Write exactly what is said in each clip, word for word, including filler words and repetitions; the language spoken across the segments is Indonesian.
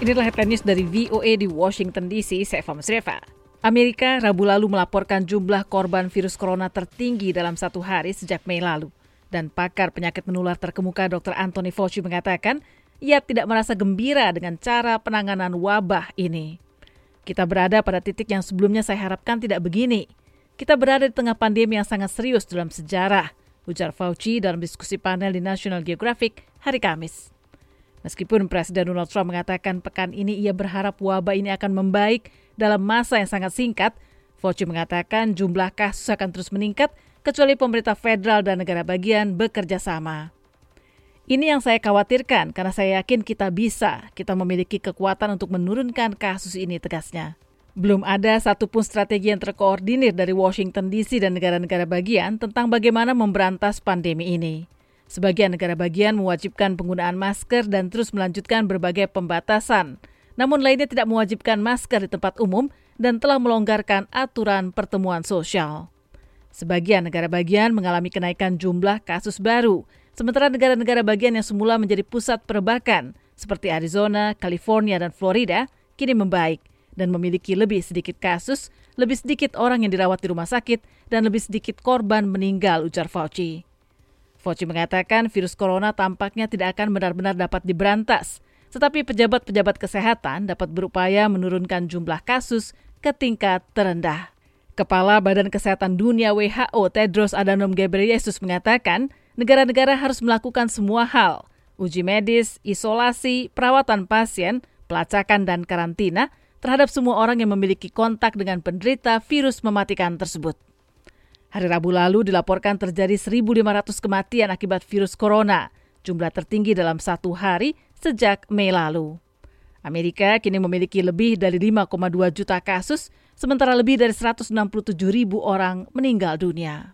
Inilah headline news dari V O A di Washington D C, saya Fahmi Sreva. Amerika Rabu lalu melaporkan jumlah korban virus corona tertinggi dalam satu hari sejak Mei lalu. Dan pakar penyakit menular terkemuka dokter Anthony Fauci mengatakan, ia tidak merasa gembira dengan cara penanganan wabah ini. Kita berada pada titik yang sebelumnya saya harapkan tidak begini. Kita berada di tengah pandemi yang sangat serius dalam sejarah, ujar Fauci dalam diskusi panel di National Geographic hari Kamis. Meskipun Presiden Donald Trump mengatakan pekan ini ia berharap wabah ini akan membaik dalam masa yang sangat singkat, Fauci mengatakan jumlah kasus akan terus meningkat kecuali pemerintah federal dan negara bagian bekerja sama. Ini yang saya khawatirkan karena saya yakin kita bisa, kita memiliki kekuatan untuk menurunkan kasus ini, tegasnya. Belum ada satupun strategi yang terkoordinir dari Washington D C dan negara-negara bagian tentang bagaimana memberantas pandemi ini. Sebagian negara bagian mewajibkan penggunaan masker dan terus melanjutkan berbagai pembatasan. Namun lainnya tidak mewajibkan masker di tempat umum dan telah melonggarkan aturan pertemuan sosial. Sebagian negara bagian mengalami kenaikan jumlah kasus baru, sementara negara-negara bagian yang semula menjadi pusat perbakan, seperti Arizona, California, dan Florida, kini membaik dan memiliki lebih sedikit kasus, lebih sedikit orang yang dirawat di rumah sakit, dan lebih sedikit korban meninggal, ujar Fauci. Fauci mengatakan virus corona tampaknya tidak akan benar-benar dapat diberantas, tetapi pejabat-pejabat kesehatan dapat berupaya menurunkan jumlah kasus ke tingkat terendah. Kepala Badan Kesehatan Dunia W H O Tedros Adhanom Ghebreyesus mengatakan negara-negara harus melakukan semua hal, uji medis, isolasi, perawatan pasien, pelacakan dan karantina terhadap semua orang yang memiliki kontak dengan penderita virus mematikan tersebut. Hari Rabu lalu dilaporkan terjadi seribu lima ratus kematian akibat virus corona, jumlah tertinggi dalam satu hari sejak Mei lalu. Amerika kini memiliki lebih dari lima koma dua juta kasus, sementara lebih dari seratus enam puluh tujuh ribu orang meninggal dunia.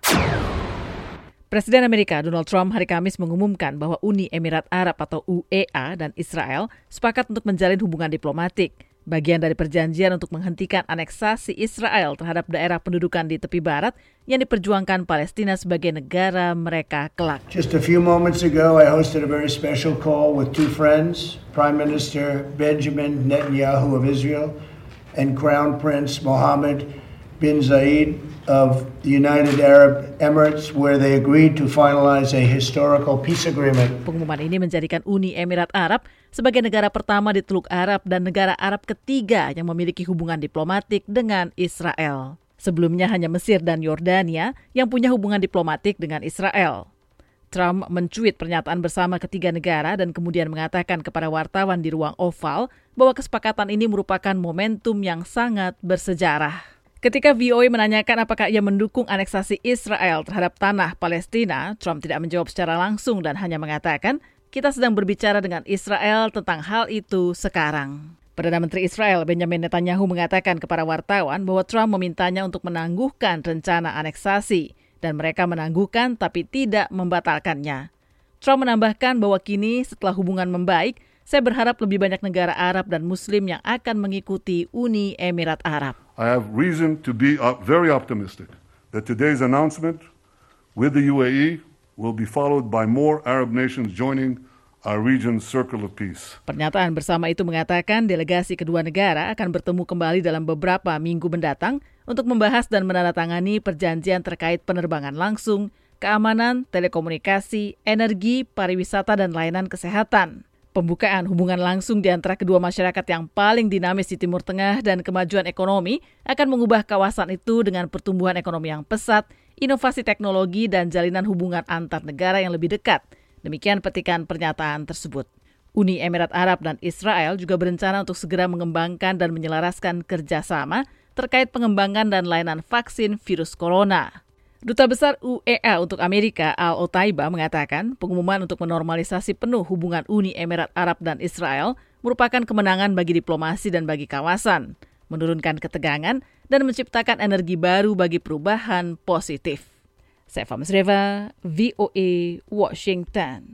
Presiden Amerika Donald Trump hari Kamis mengumumkan bahwa Uni Emirat Arab atau U A E dan Israel sepakat untuk menjalin hubungan diplomatik, bagian dari perjanjian untuk menghentikan aneksasi Israel terhadap daerah pendudukan di tepi barat yang diperjuangkan Palestina sebagai negara mereka kelak. Just a few moments ago, I hosted a very special call with two friends, Prime Minister Benjamin Netanyahu of Israel and Crown Prince Mohammed bin Zayed of the United Arab Emirates, where they agreed to finalize a historical peace agreement. Pengumuman ini menjadikan Uni Emirat Arab sebagai negara pertama di Teluk Arab dan negara Arab ketiga yang memiliki hubungan diplomatik dengan Israel. Sebelumnya hanya Mesir dan Yordania yang punya hubungan diplomatik dengan Israel. Trump mencuit pernyataan bersama ketiga negara dan kemudian mengatakan kepada wartawan di ruang oval bahwa kesepakatan ini merupakan momentum yang sangat bersejarah. Ketika V O A menanyakan apakah ia mendukung aneksasi Israel terhadap tanah Palestina, Trump tidak menjawab secara langsung dan hanya mengatakan, kita sedang berbicara dengan Israel tentang hal itu sekarang. Perdana Menteri Israel Benjamin Netanyahu mengatakan kepada wartawan bahwa Trump memintanya untuk menangguhkan rencana aneksasi dan mereka menangguhkan tapi tidak membatalkannya. Trump menambahkan bahwa kini setelah hubungan membaik, saya berharap lebih banyak negara Arab dan Muslim yang akan mengikuti Uni Emirat Arab. I have reason to be very optimistic that today's announcement with the U A E will be followed by more Arab nations joining our region's circle of peace. Pernyataan bersama itu mengatakan delegasi kedua negara akan bertemu kembali dalam beberapa minggu mendatang untuk membahas dan menandatangani perjanjian terkait penerbangan langsung, keamanan, telekomunikasi, energi, pariwisata, dan layanan kesehatan. Pembukaan hubungan langsung di antara kedua masyarakat yang paling dinamis di Timur Tengah dan kemajuan ekonomi akan mengubah kawasan itu dengan pertumbuhan ekonomi yang pesat, inovasi teknologi, dan jalinan hubungan antar negara yang lebih dekat. Demikian petikan pernyataan tersebut. Uni Emirat Arab dan Israel juga berencana untuk segera mengembangkan dan menyelaraskan kerjasama terkait pengembangan dan layanan vaksin virus corona. Duta Besar U A E untuk Amerika, Al-Otaiba, mengatakan pengumuman untuk menormalisasi penuh hubungan Uni Emirat Arab dan Israel merupakan kemenangan bagi diplomasi dan bagi kawasan, menurunkan ketegangan, dan menciptakan energi baru bagi perubahan positif. Saya Fahmi Sreva, V O A, Washington.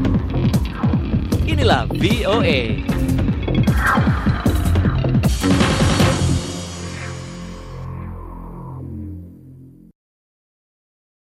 Inilah V O A.